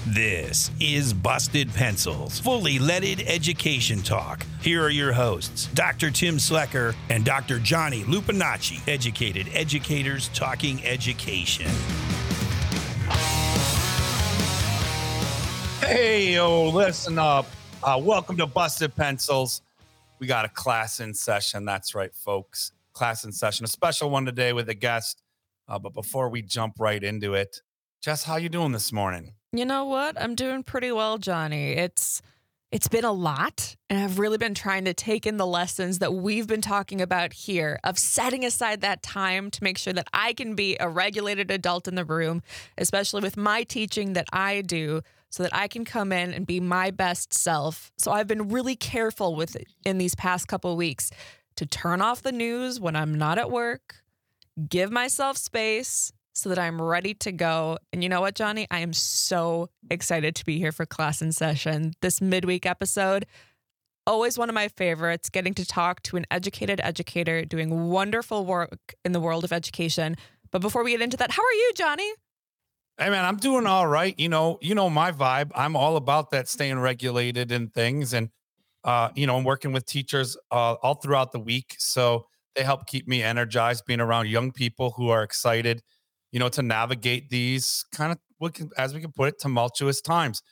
This is Busted Pencils, fully leaded education talk. Here are your hosts, Dr. Tim Slecker and Dr. Johnny Lupinacci, educated educators talking education. Hey, listen up. Welcome to Busted Pencils. We got a class in session. That's right, folks. Class in session. A special one today with a guest. But before we jump right into it, Jess, how you doing this morning? You know what? I'm doing pretty well, Johnny. It's been a lot, and I've really been trying to take in the lessons that we've been talking about here of setting aside that time to make sure that I can be a regulated adult in the room, especially with my teaching that I do, so that I can come in and be my best self. So I've been really careful with it in these past couple of weeks to turn off the news when I'm not at work, give myself space, so that I'm ready to go. And you know what, Johnny? I am so excited to be here for class in session. This midweek episode, always one of my favorites, getting to talk to an educated educator doing wonderful work in the world of education. But before we get into that, how are you, Johnny? Hey, man, I'm doing all right. You know my vibe. I'm all about that staying regulated and things. And, I'm working with teachers all throughout the week. So they help keep me energized, being around young people who are excited to navigate these kind of, as we can put it, tumultuous times.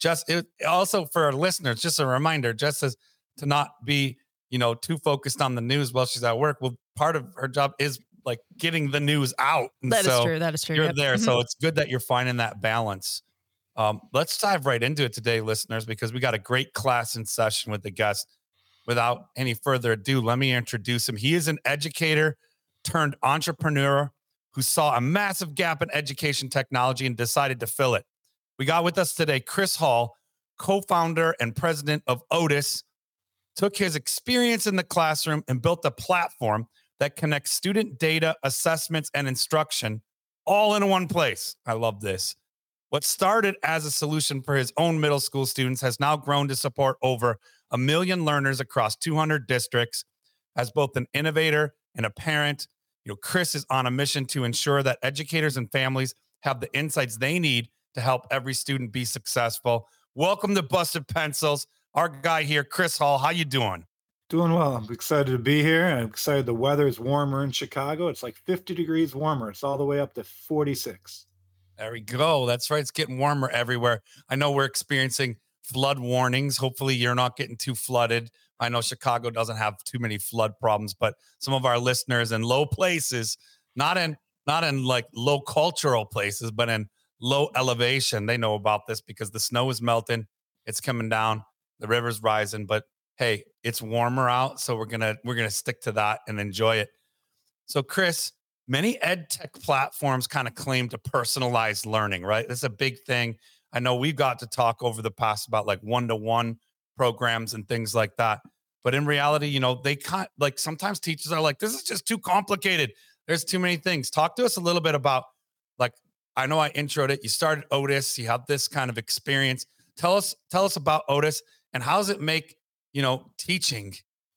Also for our listeners, just a reminder, just as to not be, too focused on the news while she's at work. Well, part of her job is like getting the news out. And that is true. That is true. You're there. Mm-hmm. So it's good that you're finding that balance. Let's dive right into it today, listeners, because we got a great class in session with the guest. Without any further ado, let me introduce him. He is an educator turned entrepreneur who saw a massive gap in education technology and decided to fill it. We got with us today Chris Hall, co-founder and president of Otis, took his experience in the classroom and built a platform that connects student data, assessments, and instruction all in one place. I love this. What started as a solution for his own middle school students has now grown to support over 1 million learners across 200 districts. As both an innovator and a parent, Chris is on a mission to ensure that educators and families have the insights they need to help every student be successful. Welcome to Busted Pencils. Our guy here, Chris Hall. How you doing? Doing well. I'm excited to be here. I'm excited the weather is warmer in Chicago. It's like 50 degrees warmer. It's all the way up to 46. There we go. That's right. It's getting warmer everywhere. I know we're experiencing flood warnings. Hopefully you're not getting too flooded. I know Chicago doesn't have too many flood problems, but some of our listeners in low places, not in like low cultural places, but in low elevation, they know about this because the snow is melting. It's coming down. The river's rising, but hey, it's warmer out. So we're going to stick to that and enjoy it. So Chris, many ed tech platforms kind of claim to personalize learning, right? That's a big thing. I know we've got to talk over the past about like one-to-one programs and things like that. But in reality, they can't, like, sometimes teachers are like, this is just too complicated. There's too many things. Talk to us a little bit about, like, I know I introed it. You started Otis. You have this kind of experience. Tell us about Otis and how does it make, teaching,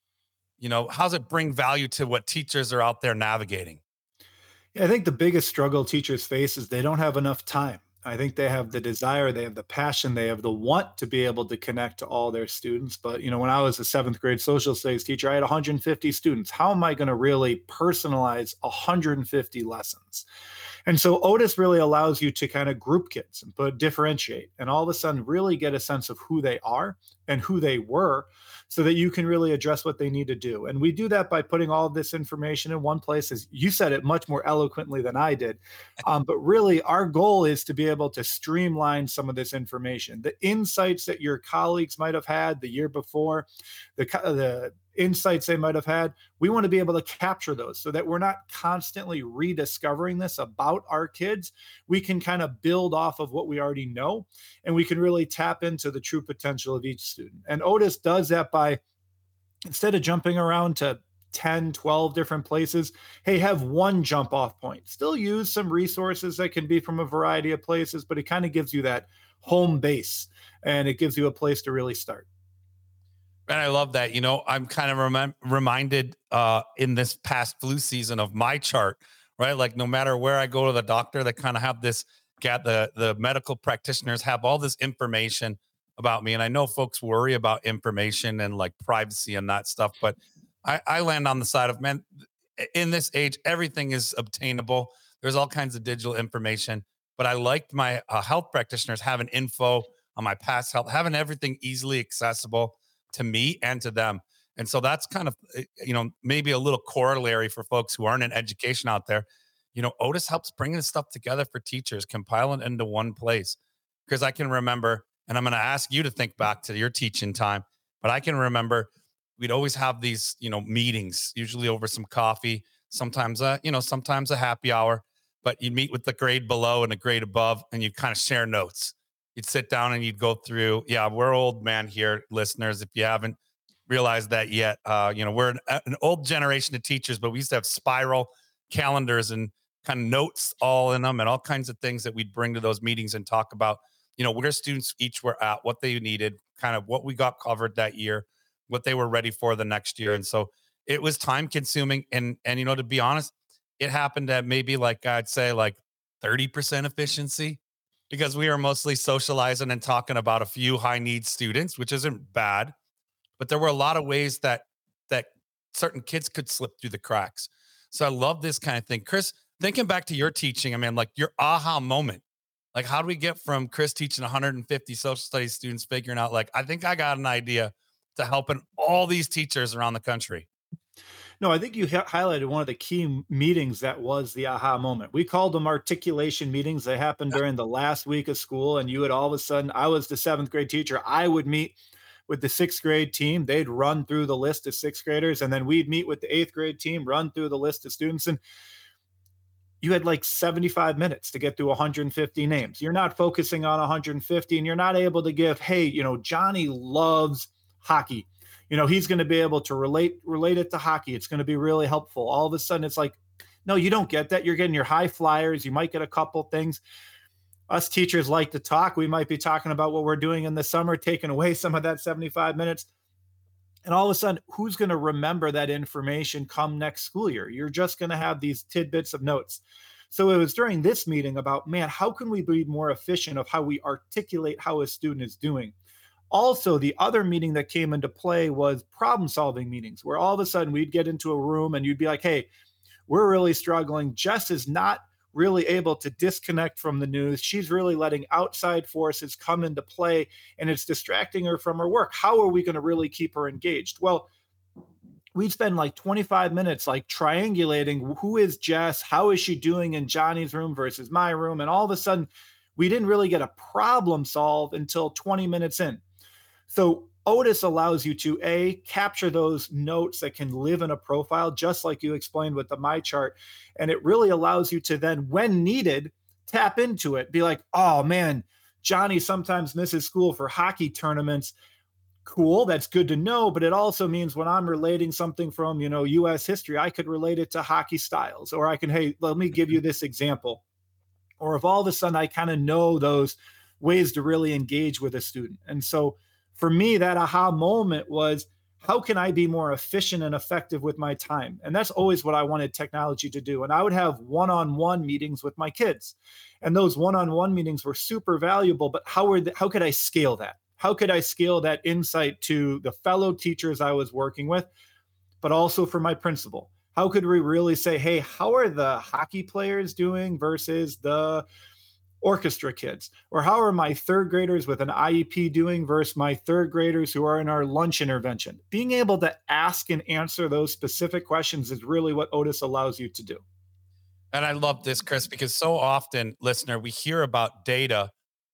how does it bring value to what teachers are out there navigating? Yeah, I think the biggest struggle teachers face is they don't have enough time. I think they have the desire, they have the passion, they have the want to be able to connect to all their students. But, when I was a 7th grade social studies teacher, I had 150 students. How am I going to really personalize 150 lessons? And so Otis really allows you to kind of group kids and differentiate and all of a sudden really get a sense of who they are and who they were so that you can really address what they need to do. And we do that by putting all of this information in one place, as you said it much more eloquently than I did. But really, our goal is to be able to streamline some of this information. The insights that your colleagues might have had the year before, the insights they might have had, we want to be able to capture those so that we're not constantly rediscovering this about our kids. We can kind of build off of what we already know, and we can really tap into the true potential of each student. And Otis does that by, instead of jumping around to 10, 12 different places, hey, have one jump off point. Still use some resources that can be from a variety of places, but it kind of gives you that home base and it gives you a place to really start. And I love that. I'm kind of reminded in this past flu season of my chart, right? Like no matter where I go to the doctor, they kind of have this the medical practitioners have all this information about me. And I know folks worry about information and like privacy and that stuff, but I land on the side of, man, in this age, everything is obtainable. There's all kinds of digital information, but I liked my health practitioners having info on my past health, having everything easily accessible to me and to them. And so that's kind of, maybe a little corollary for folks who aren't in education out there. Otis helps bring this stuff together for teachers, compile it into one place. Because I can remember, and I'm going to ask you to think back to your teaching time, but I can remember we'd always have these, meetings, usually over some coffee, sometimes a happy hour, but you'd meet with the grade below and the grade above, and you'd kind of share notes. You'd sit down and you'd go through, yeah, we're old man here, listeners, if you haven't realized that yet. We're an old generation of teachers, but we used to have spiral calendars and kind of notes all in them and all kinds of things that we'd bring to those meetings and talk about, where students each were at, what they needed, kind of what we got covered that year, what they were ready for the next year. And so it was time consuming. And to be honest, it happened at maybe I'd say 30% efficiency, because we were mostly socializing and talking about a few high need students, which isn't bad. But there were a lot of ways that certain kids could slip through the cracks. So I love this kind of thing. Chris, thinking back to your teaching, I mean, your aha moment, how do we get from Chris teaching 150 social studies students figuring out, I think I got an idea, to helping all these teachers around the country? No, I think you highlighted one of the key meetings that was the aha moment. We called them articulation meetings. They happened during the last week of school, and you would all of a sudden, I was the seventh grade teacher. I would meet with the sixth grade team. They'd run through the list of sixth graders, and then we'd meet with the eighth grade team, run through the list of students. And you had 75 minutes to get through 150 names. You're not focusing on 150, and you're not able to give, hey, Johnny loves hockey. He's going to be able to relate it to hockey. It's going to be really helpful. All of a sudden, it's no, you don't get that. You're getting your high flyers. You might get a couple things. Us teachers like to talk. We might be talking about what we're doing in the summer, taking away some of that 75 minutes. And all of a sudden, who's going to remember that information come next school year? You're just going to have these tidbits of notes. So it was during this meeting about, man, how can we be more efficient of how we articulate how a student is doing? Also, the other meeting that came into play was problem solving meetings, where all of a sudden we'd get into a room and you'd be like, hey, we're really struggling. Jess is not really able to disconnect from the news. She's really letting outside forces come into play, and it's distracting her from her work. How are we going to really keep her engaged? Well, we'd spend 25 minutes triangulating, who is Jess? How is she doing in Johnny's room versus my room? And all of a sudden, we didn't really get a problem solved until 20 minutes in. So Otis allows you to capture those notes that can live in a profile, just like you explained with the MyChart. And it really allows you to then, when needed, tap into it. Be like, oh man, Johnny sometimes misses school for hockey tournaments. Cool, that's good to know. But it also means when I'm relating something from, U.S. history, I could relate it to hockey styles. Or I can, hey, let me give you this example. Or if all of a sudden I kind of know those ways to really engage with a student. And so for me, that aha moment was, how can I be more efficient and effective with my time? And that's always what I wanted technology to do. And I would have one-on-one meetings with my kids. And those one-on-one meetings were super valuable, but how could I scale that? How could I scale that insight to the fellow teachers I was working with, but also for my principal? How could we really say, hey, how are the hockey players doing versus the orchestra kids? Or how are my third graders with an IEP doing versus my third graders who are in our lunch intervention? Being able to ask and answer those specific questions is really what Otis allows you to do. And I love this, Chris, because so often, listener, we hear about data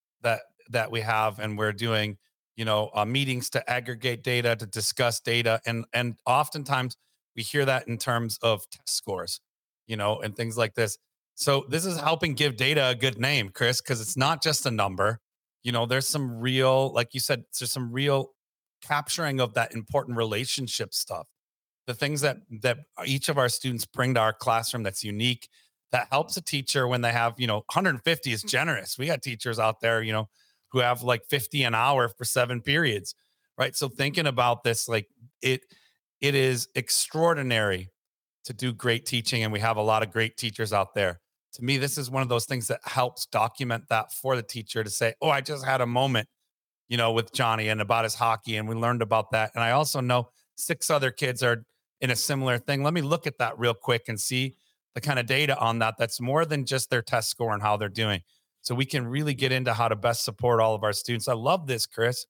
that we have, and we're doing, meetings to aggregate data, to discuss data. And oftentimes we hear that in terms of test scores, and things like this. So this is helping give data a good name, Chris, because it's not just a number. There's some real, like you said, there's some real capturing of that important relationship stuff. The things that each of our students bring to our classroom that's unique, that helps a teacher when they have, 150 is generous. We got teachers out there, who have 50 an hour for 7 periods, right? So thinking about this, it is extraordinary to do great teaching, and we have a lot of great teachers out there. to me, this is one of those things that helps document that for the teacher to say, oh, I just had a moment, with Johnny and about his hockey, and we learned about that. And I also know 6 other kids are in a similar thing. Let me look at that real quick and see the kind of data on that. That's more than just their test score and how they're doing. So we can really get into how to best support all of our students. I love this, Chris.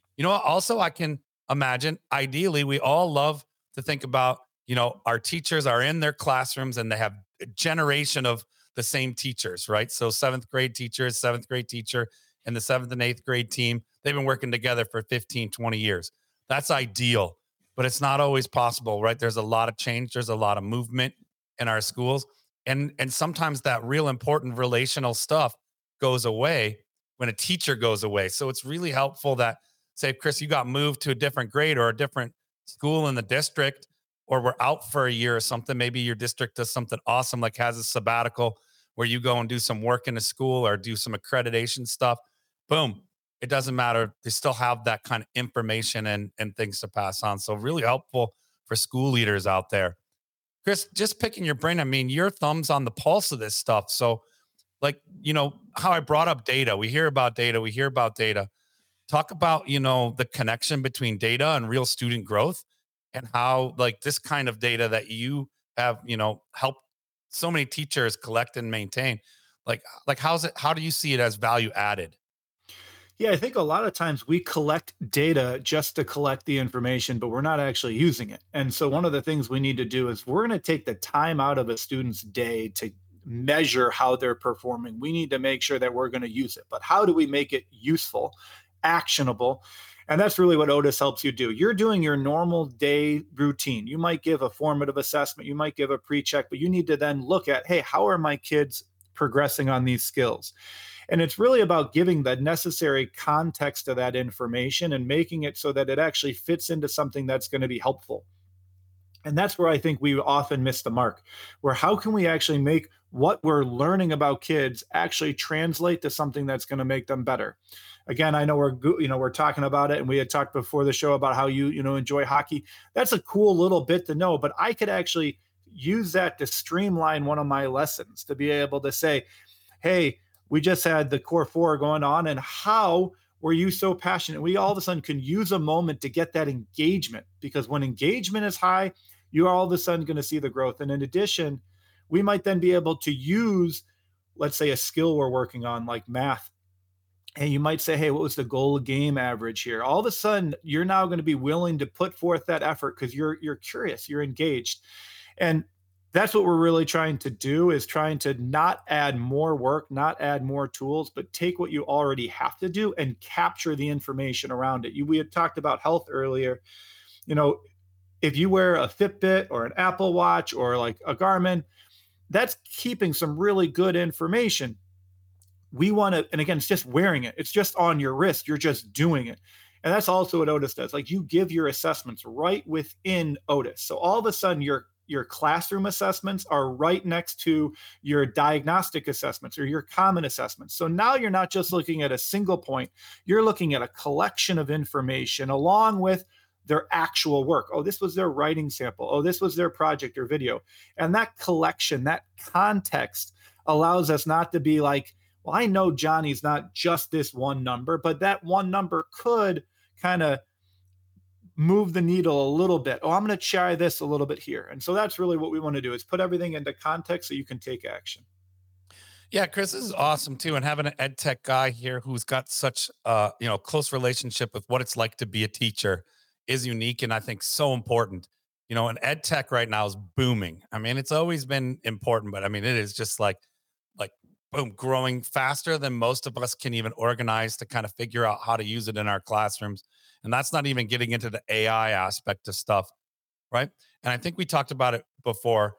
Also, I can imagine, ideally, we all love to think about, our teachers are in their classrooms and they have a generation of the same teachers, right? So 7th grade teachers, 7th grade teacher, and the 7th and 8th grade team, they've been working together for 15, 20 years. That's ideal, but it's not always possible, right? There's a lot of change. There's a lot of movement in our schools. And sometimes that real important relational stuff goes away when a teacher goes away. So it's really helpful that, say, Chris, you got moved to a different grade or a different school in the district, or we're out for a year or something. Maybe your district does something awesome, like has a sabbatical where you go and do some work in a school or do some accreditation stuff. Boom. It doesn't matter. They still have that kind of information and things to pass on. So really helpful for school leaders out there. Chris, just picking your brain. I mean, your thumb's on the pulse of this stuff. So like, how I brought up data. We hear about data. Talk about, the connection between data and real student growth, and how like this kind of data that you have, helped so many teachers collect and maintain. Like how do you see it as value added? Yeah, I think a lot of times we collect data just to collect the information, but we're not actually using it. And so one of the things we need to do is we're going to take the time out of a student's day to measure how they're performing. We need to make sure that we're going to use it. But how do we make it useful, actionable? And that's really what Otis helps you do. You're doing your normal day routine. You might give a formative assessment, you might give a pre-check, but you need to then look at, hey, how are my kids progressing on these skills? And it's really about giving the necessary context to that information and making it so that it actually fits into something that's going to be helpful. And that's where I think we often miss the mark, where how can we actually make what we're learning about kids actually translate to something that's going to make them better? Again, I know we're talking about it, and we had talked before the show about how you enjoy hockey. That's a cool little bit to know, but I could actually use that to streamline one of my lessons, to be able to say, hey, we just had the core 4 going on, and how were you so passionate? We all of a sudden can use a moment to get that engagement, because when engagement is high, you're all of a sudden going to see the growth. And in addition, we might then be able to use, let's say, a skill we're working on like math. And you might say, hey, what was the goal game average here? All of a sudden, you're now going to be willing to put forth that effort because you're curious, you're engaged. And that's what we're really trying to do, is trying to not add more work, not add more tools, but take what you already have to do and capture the information around it. We had talked about health earlier. If you wear a Fitbit or an Apple Watch or like a Garmin, that's keeping some really good information. We want to, and again, it's just wearing it. It's just on your wrist. You're just doing it. And that's also what Otis does. Like, you give your assessments right within Otis. So all of a sudden your classroom assessments are right next to your diagnostic assessments or your common assessments. So now you're not just looking at a single point, you're looking at a collection of information along with their actual work. Oh, this was their writing sample. Oh, this was their project or video. And that collection, that context allows us not to be like, well, I know Johnny's not just this one number, but that one number could kind of move the needle a little bit. Oh, I'm going to try this a little bit here. And so that's really what we want to do, is put everything into context so you can take action. Yeah, Chris, this is awesome too. And having an ed tech guy here who's got such close relationship with what it's like to be a teacher is unique, and I think so important. And ed tech right now is booming. I mean, it's always been important, but I mean, it is just like boom, growing faster than most of us can even organize to kind of figure out how to use it in our classrooms. And that's not even getting into the AI aspect of stuff, right? And I think we talked about it before.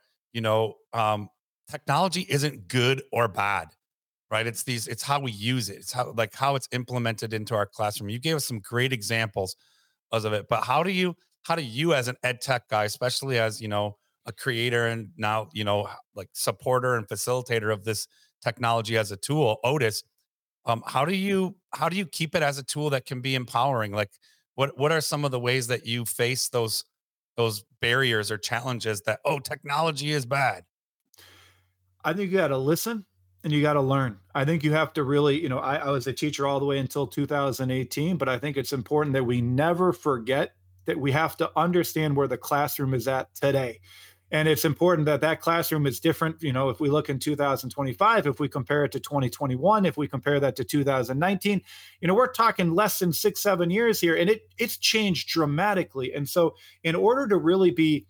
Technology isn't good or bad, right? It's how we use it. It's how it's implemented into our classroom. You gave us some great examples of it, but how do you as an ed tech guy, especially as a creator and now like supporter and facilitator of this technology as a tool, Otis, how do you keep it as a tool that can be empowering? Like, what are some of the ways that you face those barriers or challenges that technology is bad? I think you got to listen and you got to learn. I think you have to really, I was a teacher all the way until 2018, but I think it's important that we never forget that we have to understand where the classroom is at today. And it's important that that classroom is different. If we look in 2025, if we compare it to 2021, if we compare that to 2019, we're talking less than 6, 7 years here, and it's changed dramatically. And so in order to really be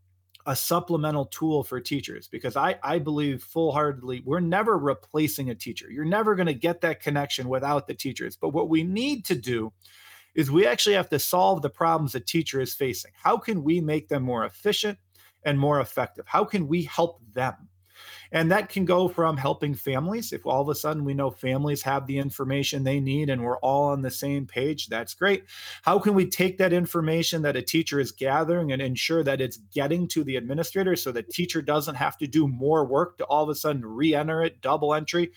a supplemental tool for teachers, because I believe full-heartedly we're never replacing a teacher. You're never going to get that connection without the teachers. But what we need to do is we actually have to solve the problems a teacher is facing. How can we make them more efficient and more effective? How can we help them? And that can go from helping families. If all of a sudden we know families have the information they need and we're all on the same page, that's great. How can we take that information that a teacher is gathering and ensure that it's getting to the administrator so the teacher doesn't have to do more work to all of a sudden re-enter it, double entry?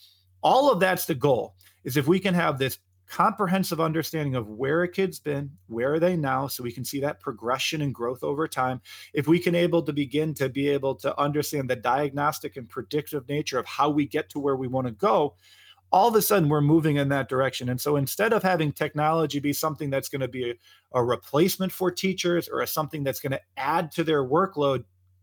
All of that's the goal, is if we can have this comprehensive understanding of where a kid's been, where are they now, so we can see that progression and growth over time. If we can begin to be able to understand the diagnostic and predictive nature of how we get to where we want to go, all of a sudden we're moving in that direction. And so instead of having technology be something that's going to be a replacement for teachers or something that's going to add to their workload,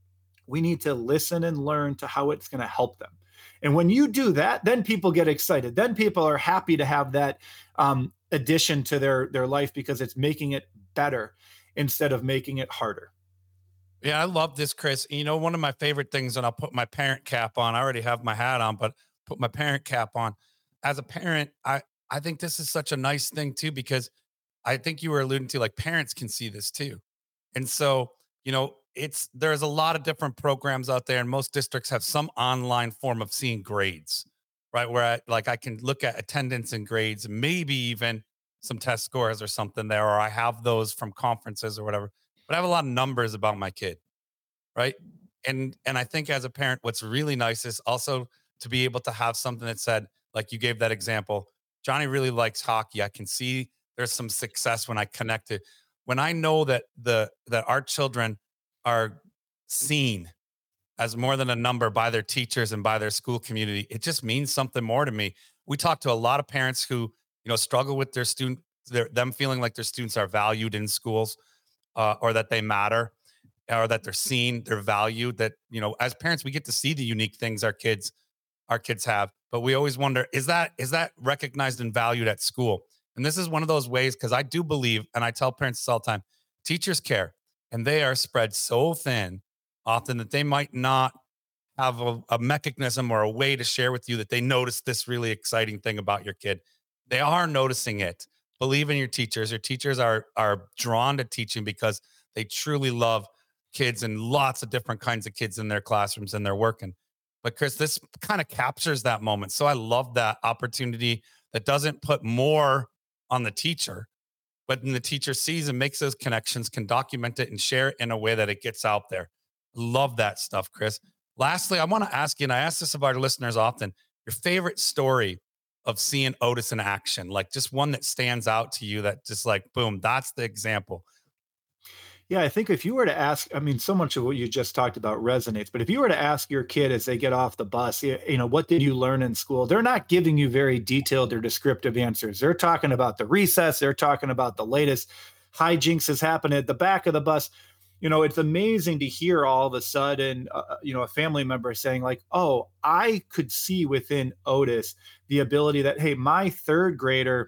we need to listen and learn to how it's going to help them. And when you do that, then people get excited. Then people are happy to have that addition to their life because it's making it better instead of making it harder. Yeah, I love this, Chris. One of my favorite things, and I'll put my parent cap on. I already have my hat on, but put my parent cap on. As a parent, I think this is such a nice thing too, because I think you were alluding to, like, parents can see this too. And so, there's a lot of different programs out there, and most districts have some online form of seeing grades, right? Where I can look at attendance and grades, maybe even some test scores or something there, or I have those from conferences or whatever. But I have a lot of numbers about my kid, right? And I think as a parent, what's really nice is also to be able to have something that said, like you gave that example, Johnny really likes hockey. I can see there's some success when I connect it. When I know that that our children are seen as more than a number by their teachers and by their school community, it just means something more to me. We talk to a lot of parents who, struggle with their them feeling like their students are valued in schools, or that they matter, or that they're seen, they're valued. That, as parents, we get to see the unique things our kids have, but we always wonder, is that recognized and valued at school? And this is one of those ways, because I do believe, and I tell parents this all the time, teachers care. And they are spread so thin often that they might not have a mechanism or a way to share with you that they notice this really exciting thing about your kid. They are noticing it. Believe in your teachers. Your teachers are drawn to teaching because they truly love kids and lots of different kinds of kids in their classrooms, and they're working. But Chris, this kind of captures that moment. So I love that opportunity that doesn't put more on the teacher, but when the teacher sees and makes those connections, can document it and share it in a way that it gets out there. Love that stuff, Chris. Lastly, I want to ask you, and I ask this of our listeners often, your favorite story of seeing Otis in action, like just one that stands out to you that just like, boom, that's the example. Yeah, I think if you were to ask, so much of what you just talked about resonates, but if you were to ask your kid as they get off the bus, what did you learn in school? They're not giving you very detailed or descriptive answers. They're talking about the recess. They're talking about the latest hijinks has happened at the back of the bus. It's amazing to hear all of a sudden, a family member saying like, oh, I could see within Otis the ability that, hey, my third grader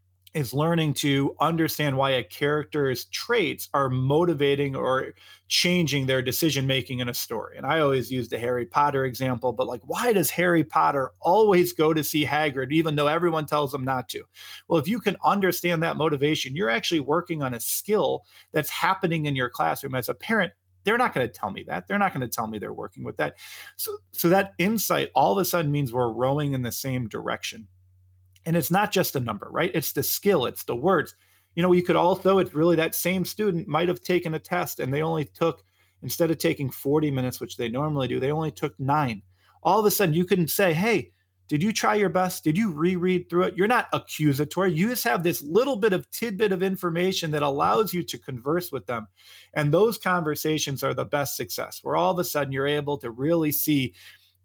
is learning to understand why a character's traits are motivating or changing their decision making in a story. And I always use the Harry Potter example, but like, why does Harry Potter always go to see Hagrid even though everyone tells him not to? Well, if you can understand that motivation, you're actually working on a skill that's happening in your classroom. As a parent, they're not going to tell me that. They're not going to tell me they're working with that. So that insight all of a sudden means we're rowing in the same direction. And it's not just a number, right? It's the skill, it's the words. You could also, it's really that same student might have taken a test and they only took, instead of taking 40 minutes, which they normally do, they only took 9. All of a sudden you can say, hey, did you try your best? Did you reread through it? You're not accusatory. You just have this little bit of tidbit of information that allows you to converse with them. And those conversations are the best success, where all of a sudden you're able to really see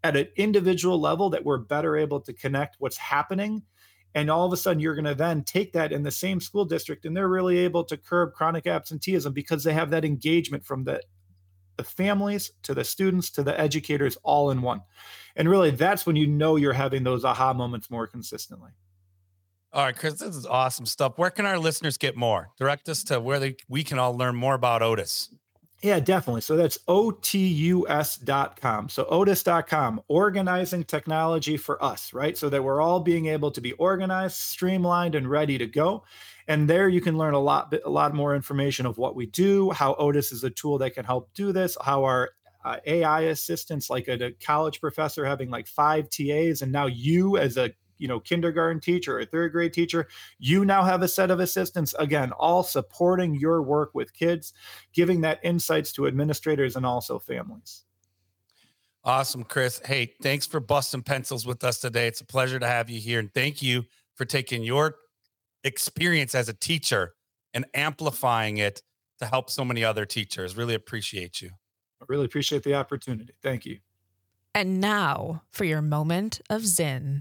at an individual level that we're better able to connect what's happening. And all of a sudden, you're going to then take that in the same school district, and they're really able to curb chronic absenteeism because they have that engagement from the families to the students to the educators all in one. And really, that's when you know you're having those aha moments more consistently. All right, Chris, this is awesome stuff. Where can our listeners get more? Direct us to where we can all learn more about Otis. Yeah, definitely. So that's otus.com. So otis.com, organizing technology for us, right? So that we're all being able to be organized, streamlined, and ready to go. And there you can learn a lot more information of what we do, how Otis is a tool that can help do this, how our AI assistants, like a college professor having like 5 TAs, and now you as a kindergarten teacher or third grade teacher, you now have a set of assistants, again, all supporting your work with kids, giving that insights to administrators and also families. Awesome, Chris. Hey, thanks for busting pencils with us today. It's a pleasure to have you here. And thank you for taking your experience as a teacher and amplifying it to help so many other teachers. Really appreciate you. I really appreciate the opportunity. Thank you. And now for your moment of Zen.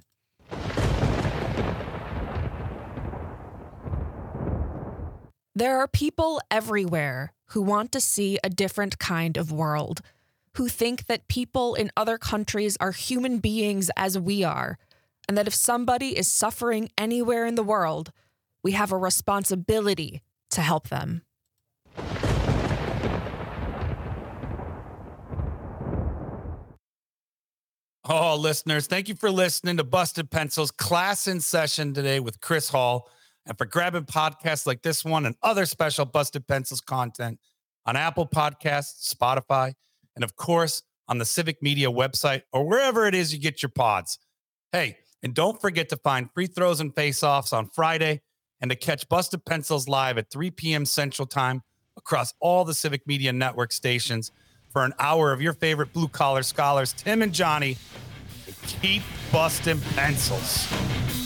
There are people everywhere who want to see a different kind of world, who think that people in other countries are human beings as we are, and that if somebody is suffering anywhere in the world, we have a responsibility to help them. Oh, listeners, thank you for listening to Busted Pencils Class in Session today with Chris Hall, and for grabbing podcasts like this one and other special Busted Pencils content on Apple Podcasts, Spotify, and of course on the Civic Media website or wherever it is you get your pods. Hey, and don't forget to find free throws and face-offs on Friday and to catch Busted Pencils live at 3 p.m. Central Time across all the Civic Media Network stations for an hour of your favorite blue-collar scholars, Tim and Johnny. Keep busting pencils.